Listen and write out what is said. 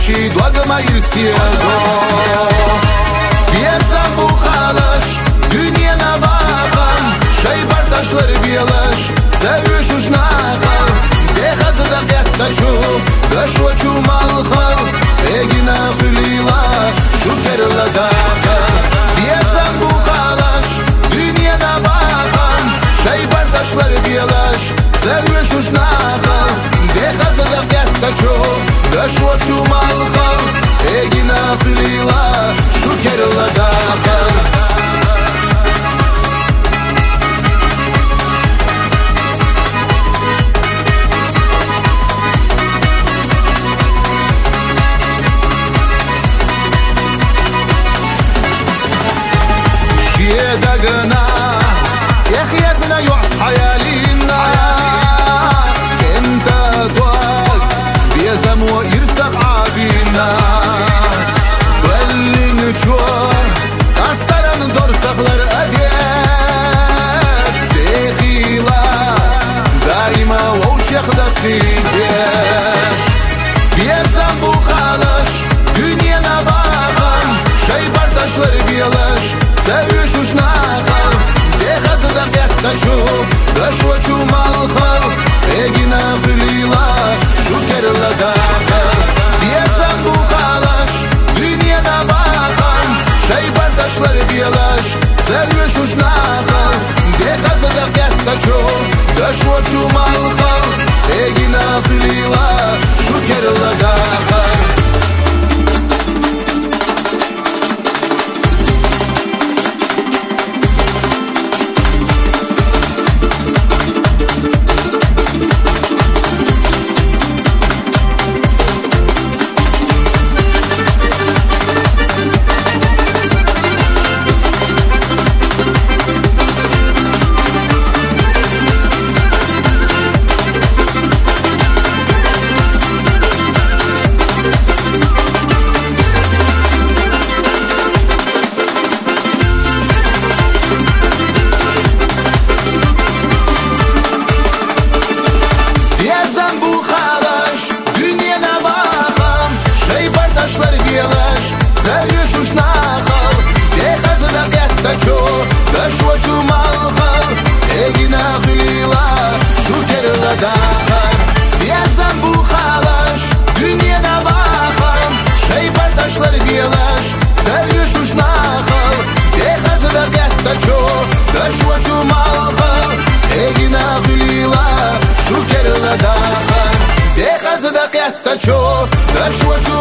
și doagă mai irsiego Piesam bu xalash Dünya nabağam Şey bartaşları biyalaş Sevüş uşnaxal Dexazı da qiyatda çum Daşva çumalxal Egina xülila Şukerla daxal Piesam bu xalash Dünya nabağam Şey bartaşları biyalaş Sevüş uşnaxal Dexazı da qiyatda çum Daşva çumalxal Egina xülila Şukerla daxal دقنا يا اخي يزنا يعص حيالينا انت دوق بيزم ويرسخ عابينا قلن جوه تسترن دور تخلر اديش دخيلا دايما ووش يخدق فيش بيزم بو خالش دنيا نباخم شي برتشلر بيلاش Sevüş uşnaxal Dexazı da qiyatda çum Daşva çumalxal Egina xülila Şukerla daxal Diyesem bu xalaş Dünya nabağam Şey bartaşları biyalaş Sevüş uşnaxal Dexazı da qiyatda çum Daşva çumalxal Egina xülila Şukerla daxal Sevüş uşnaxal Dexazı da qiyatda çum Daşva çumalxal Egina xülila Şukerla daxal Diyesem bu xalaş Dünya nabağam Şey bartaşları biyalaş Sevüş uşnaxal Dexazı da qiyatda çum Daşva çumalxal Egina xülila Şukerla daxal Dexazı da qiyatda çum Daşva çumalxal